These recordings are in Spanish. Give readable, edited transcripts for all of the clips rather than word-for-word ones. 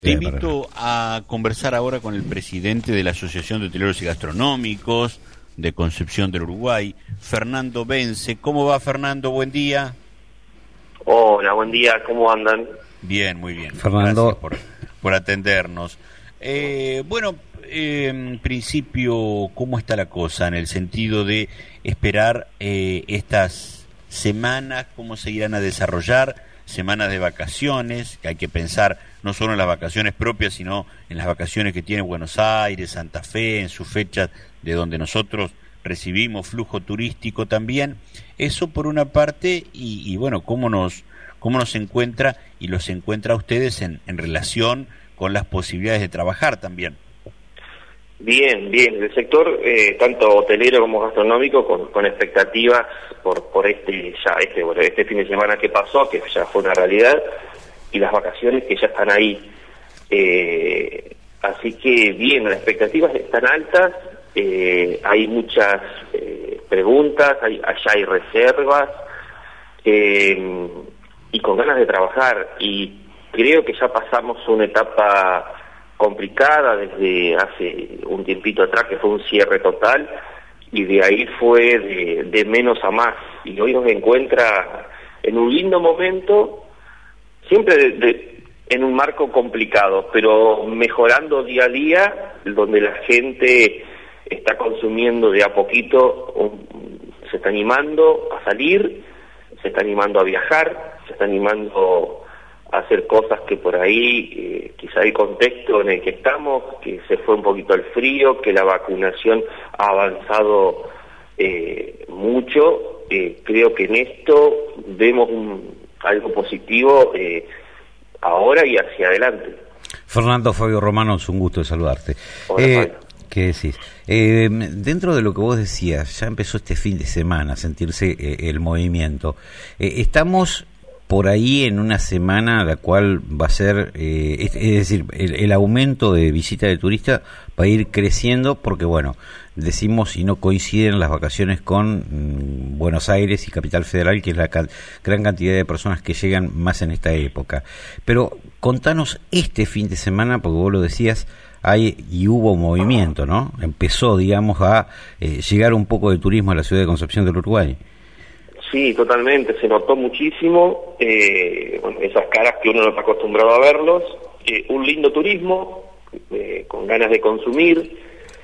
Te invito a conversar ahora con el presidente de la Asociación de Hoteleros y Gastronómicos de Concepción del Uruguay, Fernando Bence. ¿Cómo va, Fernando? Buen día. Hola, buen día. ¿Cómo andan? Bien, muy bien. Fernando. Gracias por atendernos. En principio, ¿cómo está la cosa en el sentido de esperar estas semanas, cómo se irán a desarrollar? Semanas de vacaciones, que hay que pensar no solo en las vacaciones propias, sino en las vacaciones que tiene Buenos Aires, Santa Fe, en sus fechas de donde nosotros recibimos flujo turístico también. Eso por una parte, y bueno, cómo nos encuentra y los encuentra a ustedes en relación con las posibilidades de trabajar también. Bien. El sector, tanto hotelero como gastronómico, con expectativas por este fin de semana que pasó, que ya fue una realidad, y las vacaciones que ya están ahí. Así que bien, las expectativas están altas, hay muchas preguntas, allá hay reservas, y con ganas de trabajar, y creo que ya pasamos una etapa complicada desde hace un tiempito atrás, que fue un cierre total, y de ahí fue de menos a más, y hoy nos encuentra en un lindo momento, siempre en un marco complicado, pero mejorando día a día, donde la gente está consumiendo de a poquito, se está animando a salir, se está animando a viajar, se está animando a hacer cosas que por ahí, quizá el contexto en el que estamos, que se fue un poquito el frío, que la vacunación ha avanzado mucho, creo que en esto vemos algo positivo ahora y hacia adelante. Fernando, Fabio Romano, es un gusto de saludarte. Hola, ¿Qué decís? Dentro de lo que vos decías, ya empezó este fin de semana a sentirse el movimiento. Estamos por ahí en una semana la cual va a ser, es decir, el aumento de visita de turistas va a ir creciendo porque, bueno, decimos y no coinciden las vacaciones con Buenos Aires y Capital Federal, que es la gran cantidad de personas que llegan más en esta época. Pero contanos este fin de semana, porque vos lo decías, hubo movimiento, ¿no? Empezó, digamos, a llegar un poco de turismo a la ciudad de Concepción del Uruguay. Sí, totalmente, se notó muchísimo, esas caras que uno no está acostumbrado a verlos, un lindo turismo, con ganas de consumir,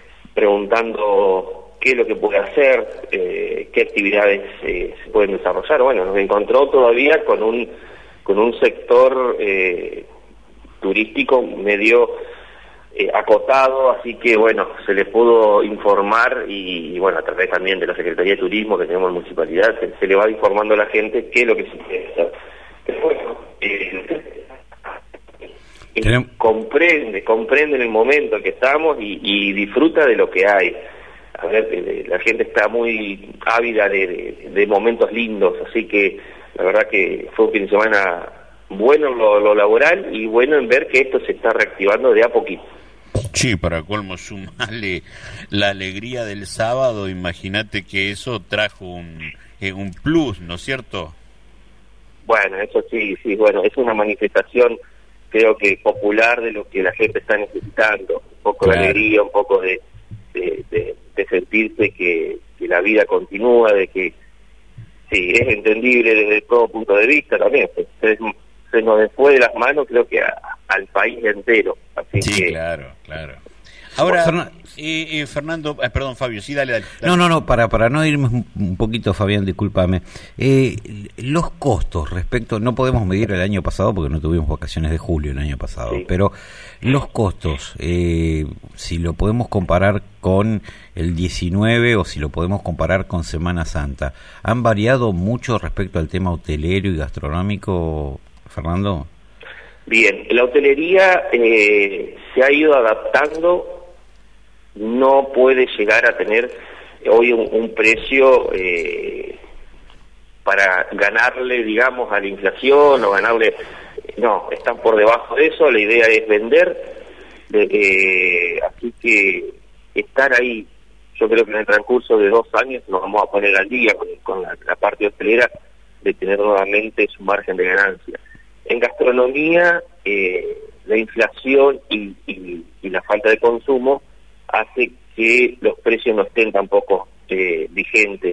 preguntando qué es lo que puede hacer, qué actividades se pueden desarrollar. Bueno, nos encontró todavía con un sector turístico medio acotado, así que bueno, se le pudo informar y bueno, a través también de la Secretaría de Turismo que tenemos en la Municipalidad, se le va informando a la gente qué es lo que se quiere hacer. Pero bueno, comprende en el momento que estamos y disfruta de lo que hay. A ver, la gente está muy ávida de momentos lindos, así que la verdad que fue un fin de semana bueno en lo laboral y bueno en ver que esto se está reactivando de a poquito. Sí, para colmo, sumarle la alegría del sábado, imagínate que eso trajo un plus, ¿no es cierto? Bueno, eso sí, bueno, es una manifestación, creo que popular, de lo que la gente está necesitando, un poco de alegría, un poco de sentirse que la vida continúa, de que sí, es entendible desde todo punto de vista también, se nos fue de las manos, creo que al país entero. Así sí, que... claro. Ahora, Fernando, perdón, Fabio, sí, dale. No, para no irme un poquito, Fabián, discúlpame. Los costos respecto, no podemos medir el año pasado porque no tuvimos vacaciones de julio el año pasado, sí. Pero los costos, si lo podemos comparar con el 19 o si lo podemos comparar con Semana Santa, ¿han variado mucho respecto al tema hotelero y gastronómico, Fernando? Bien, la hotelería se ha ido adaptando, no puede llegar a tener hoy un precio para ganarle, digamos, a la inflación o ganarle, no, están por debajo de eso, la idea es vender, así que estar ahí, yo creo que en el transcurso de 2 años nos vamos a poner al día con la parte hotelera de tener nuevamente su margen de ganancia. En gastronomía la inflación y la falta de consumo hace que los precios no estén tampoco vigentes.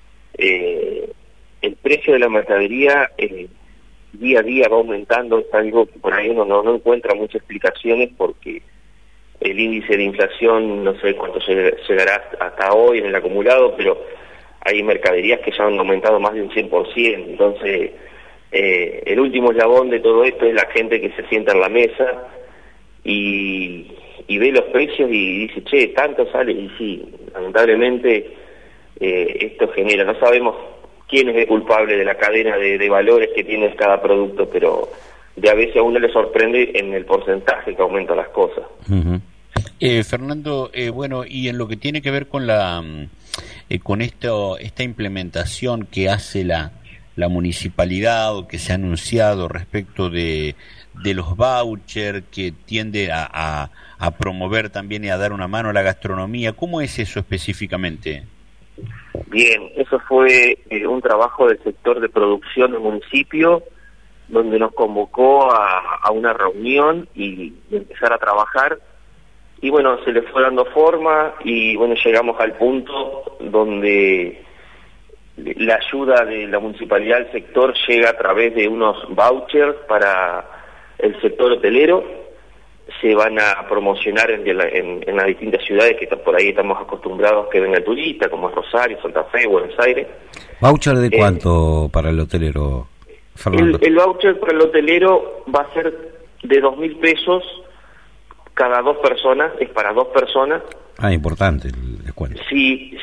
El precio de la mercadería día a día va aumentando, es algo que por ahí uno no encuentra muchas explicaciones, porque el índice de inflación no sé cuánto llegará hasta hoy en el acumulado, pero hay mercaderías que ya han aumentado más de un 100%, entonces el último eslabón de todo esto es la gente que se sienta en la mesa y ve los precios y dice, che, tanto sale, y sí, lamentablemente esto genera, no sabemos quién es el culpable de la cadena de valores que tiene cada producto, pero de a veces a uno le sorprende en el porcentaje que aumentan las cosas. Uh-huh. Fernando, bueno, y en lo que tiene que ver con con esta implementación que hace la municipalidad, o que se ha anunciado respecto de los vouchers, que tiende a promover también y a dar una mano a la gastronomía, ¿cómo es eso específicamente? Bien, eso fue un trabajo del sector de producción del municipio, donde nos convocó a una reunión y empezar a trabajar. Y bueno, se le fue dando forma y bueno, llegamos al punto donde la ayuda de la municipalidad al sector llega a través de unos vouchers para el sector hotelero. Se van a promocionar en las distintas ciudades que por ahí estamos acostumbrados que venga el turista, como es Rosario, Santa Fe, Buenos Aires. ¿Voucher de cuánto para el hotelero, Fernando? El voucher para el hotelero va a ser de 2.000 pesos cada 2 personas, es para 2 personas. Ah, importante el descuento. Sí.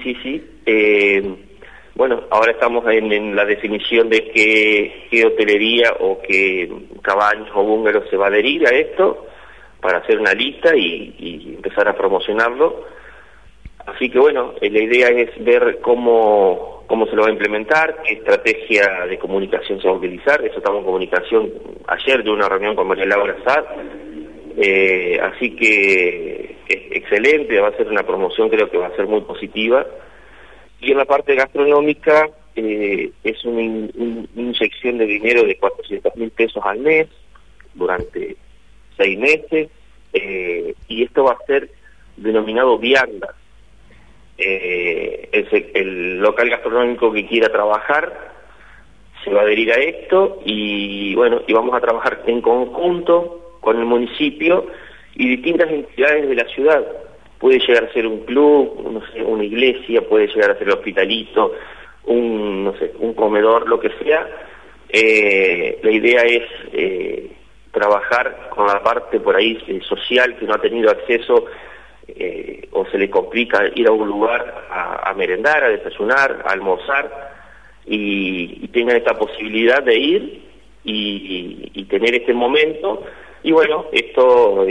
Bueno, ahora estamos en la definición de qué hotelería o qué cabañas o bungalows se va a adherir a esto, para hacer una lista y empezar a promocionarlo. Así que bueno, la idea es ver cómo se lo va a implementar, qué estrategia de comunicación se va a utilizar. Eso estamos en comunicación. Ayer de una reunión con María Laura Sad, así que es excelente, va a ser una promoción, creo que va a ser muy positiva. Y en la parte gastronómica es una inyección de dinero de 400.000 pesos al mes durante 6 meses, y esto va a ser denominado vianda. El local gastronómico que quiera trabajar se va a adherir a esto y bueno, y vamos a trabajar en conjunto con el municipio y distintas entidades de la ciudad. Puede llegar a ser un club, no sé, una iglesia, puede llegar a ser el hospitalito, un comedor, lo que sea. La idea es trabajar con la parte por ahí social que no ha tenido acceso o se le complica ir a un lugar a merendar, a desayunar, a almorzar, y tengan esta posibilidad de ir y tener este momento. Y bueno, esto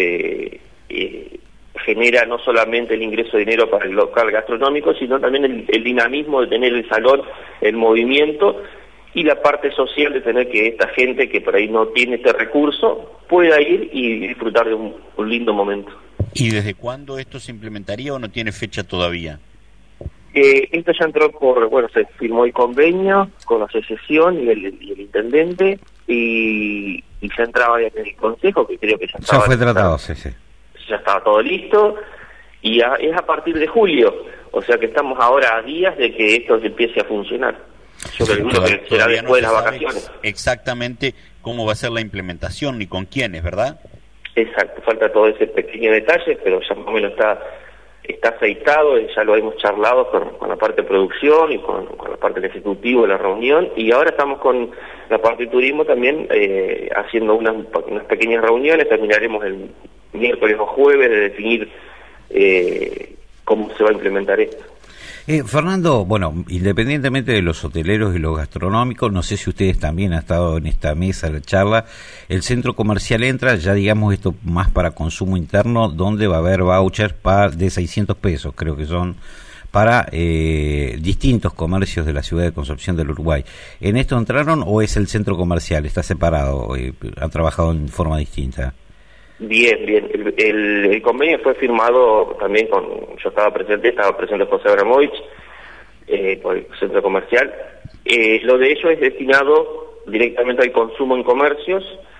genera no solamente el ingreso de dinero para el local gastronómico, sino también el dinamismo de tener el salón en movimiento, y la parte social de tener que esta gente que por ahí no tiene este recurso pueda ir y disfrutar de un lindo momento. ¿Y desde cuándo esto se implementaría o no tiene fecha todavía? Esto ya entró se firmó el convenio con la asociación y el intendente, y ya entraba en el consejo, que creo que ya estaba... Ya fue tratado, sí. Ya estaba todo listo, y es a partir de julio, o sea que estamos ahora a días de que esto empiece a funcionar. Yo creo que será después de las vacaciones. Exactamente cómo va a ser la implementación ni con quiénes, ¿verdad? Exacto, falta todo ese pequeño detalle, pero ya más o menos está aceitado, ya lo hemos charlado con la parte de producción y con la parte del ejecutivo de la reunión, y ahora estamos con la parte de turismo también haciendo unas pequeñas reuniones. Terminaremos el miércoles o jueves de definir cómo se va a implementar esto. Fernando, bueno, independientemente de los hoteleros y los gastronómicos, no sé si ustedes también han estado en esta mesa de charla, el centro comercial entra, ya digamos esto más para consumo interno, donde va a haber vouchers de 600 pesos, creo que son, para distintos comercios de la ciudad de Concepción del Uruguay. ¿En esto entraron o es el centro comercial? ¿Está separado? ¿Han trabajado en forma distinta? Bien. El convenio fue firmado también yo estaba presente José Abramovich, por el centro comercial. Lo de ellos es destinado directamente al consumo en comercios,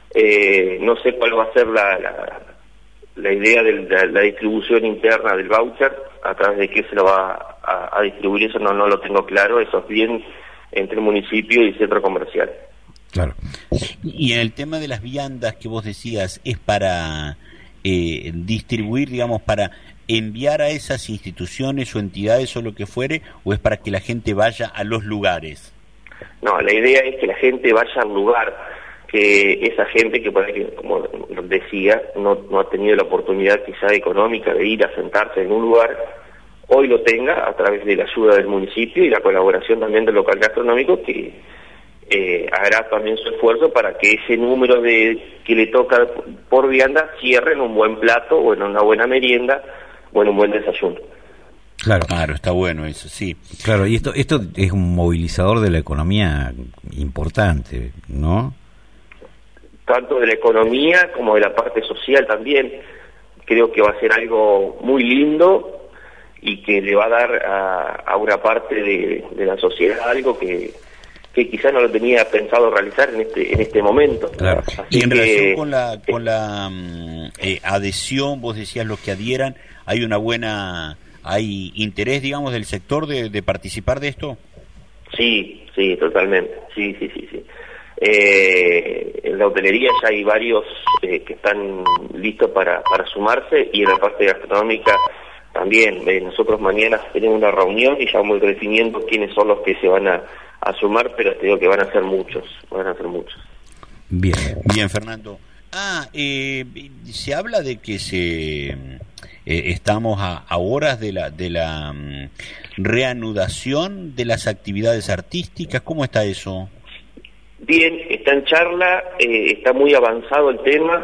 No sé cuál va a ser la idea de la distribución interna del voucher, a través de qué se lo va a distribuir, eso no lo tengo claro, eso es bien entre el municipio y el centro comercial. Claro. Y en el tema de las viandas que vos decías, ¿es para distribuir, digamos, para enviar a esas instituciones o entidades o lo que fuere, o es para que la gente vaya a los lugares? No, la idea es que la gente vaya al lugar, que esa gente que por ahí, como decía, no ha tenido la oportunidad quizá económica de ir a sentarse en un lugar, hoy lo tenga a través de la ayuda del municipio y la colaboración también del local gastronómico, que hará también su esfuerzo para que ese número que le toca por vianda cierre en un buen plato o en una buena merienda o en un buen desayuno. Claro, está bueno eso, sí. Claro, y esto es un movilizador de la economía importante, ¿no? Tanto de la economía como de la parte social también. Creo que va a ser algo muy lindo y que le va a dar a una parte de la sociedad algo que quizás no lo tenía pensado realizar en este momento. Claro. Así y en relación con la adhesión, vos decías los que adhieran, ¿hay interés, digamos, del sector de participar de esto? Sí, totalmente, sí. En la hotelería ya hay varios que están listos para sumarse, y en la parte gastronómica también. Nosotros mañana tenemos una reunión y ya vamos definiendo quiénes son los que se van a sumar, pero te digo que van a ser muchos. Bien, Fernando. Se habla de que estamos a horas de la reanudación de las actividades artísticas. ¿Cómo está eso? Bien, está en charla, está muy avanzado el tema.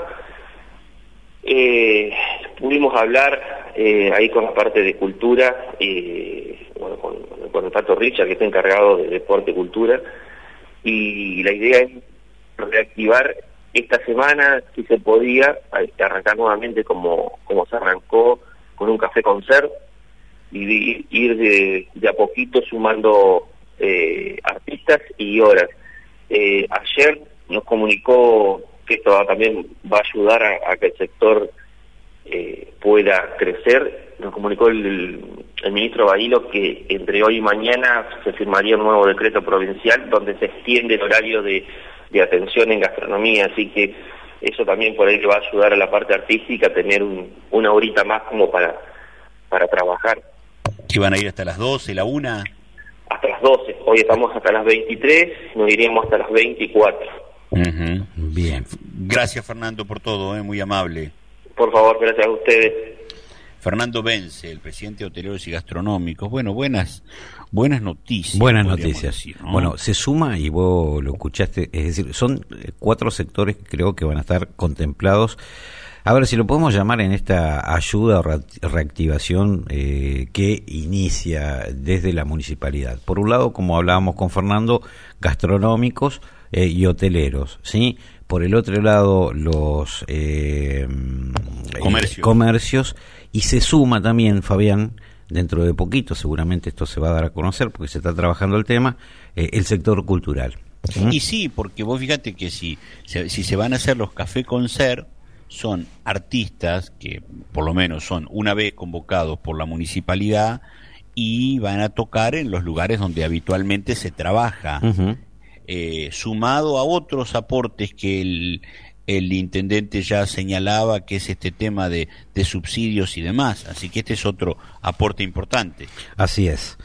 Pudimos hablar ahí con la parte de cultura, con el Pato Richard, que está encargado de deporte y cultura, y la idea es reactivar esta semana, si se podía, arrancar nuevamente como se arrancó, con un café concert, y ir de a poquito sumando artistas y horas. Ayer nos comunicó que esto también va a ayudar a que el sector pueda crecer. Nos comunicó el ministro Bailo que entre hoy y mañana se firmaría un nuevo decreto provincial donde se extiende el horario de atención en gastronomía, así que eso también por ahí le va a ayudar a la parte artística a tener una horita más como para trabajar. ¿Que van a ir hasta las 12, la 1? Hasta las 12, hoy estamos hasta las 23, nos iríamos hasta las 24. Uh-huh. Bien. Gracias, Fernando, por todo, muy amable. Por favor, gracias a ustedes. Fernando Bence, el presidente de Hoteleros y Gastronómicos. Bueno, buenas noticias. Buenas noticias. Decir, ¿no? Bueno, se suma, y vos lo escuchaste, es decir, son 4 sectores que creo que van a estar contemplados. A ver si lo podemos llamar en esta ayuda o reactivación que inicia desde la municipalidad. Por un lado, como hablábamos con Fernando, gastronómicos y hoteleros, ¿sí? Por el otro lado, los comercios, y se suma también, Fabián, dentro de poquito, seguramente esto se va a dar a conocer porque se está trabajando el tema, el sector cultural. Y sí, porque vos fíjate que si se van a hacer los café concert, son artistas que por lo menos son una vez convocados por la municipalidad y van a tocar en los lugares donde habitualmente se trabaja, sumado a otros aportes que el intendente ya señalaba, que es este tema de subsidios y demás, así que este es otro aporte importante. Así es.